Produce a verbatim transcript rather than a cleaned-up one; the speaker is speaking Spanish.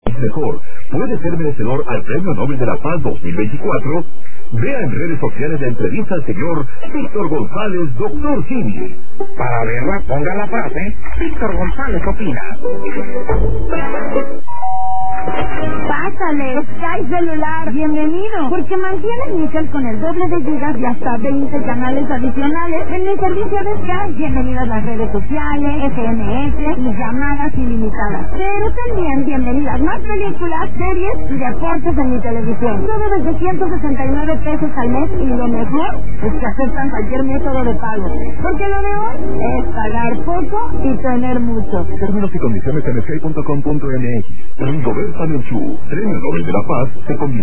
mejor. ¿Puede ser merecedor al Premio Nobel de la Paz dos mil veinticuatro? Vea en redes sociales la entrevista al señor Víctor González, doctor Simi. Para verla, ponga la frase, Víctor González opina. Pásale, Sky Celular, bienvenido, porque mantienes mi cel con el doble de gigas y hasta veinte canales adicionales en el servicio de Sky. Bienvenidas las redes sociales, S M S y llamadas ilimitadas. Pero también bienvenidas más películas, series y deportes en mi televisión. Todo desde ciento sesenta y nueve pesos al mes, y lo mejor es que aceptan cualquier método de pago. Porque lo de hoy es pagar poco y tener mucho. Términos y condiciones en sky punto com punto m x. Rigoberta Menchú, Premio Nobel de la Paz, se convirtió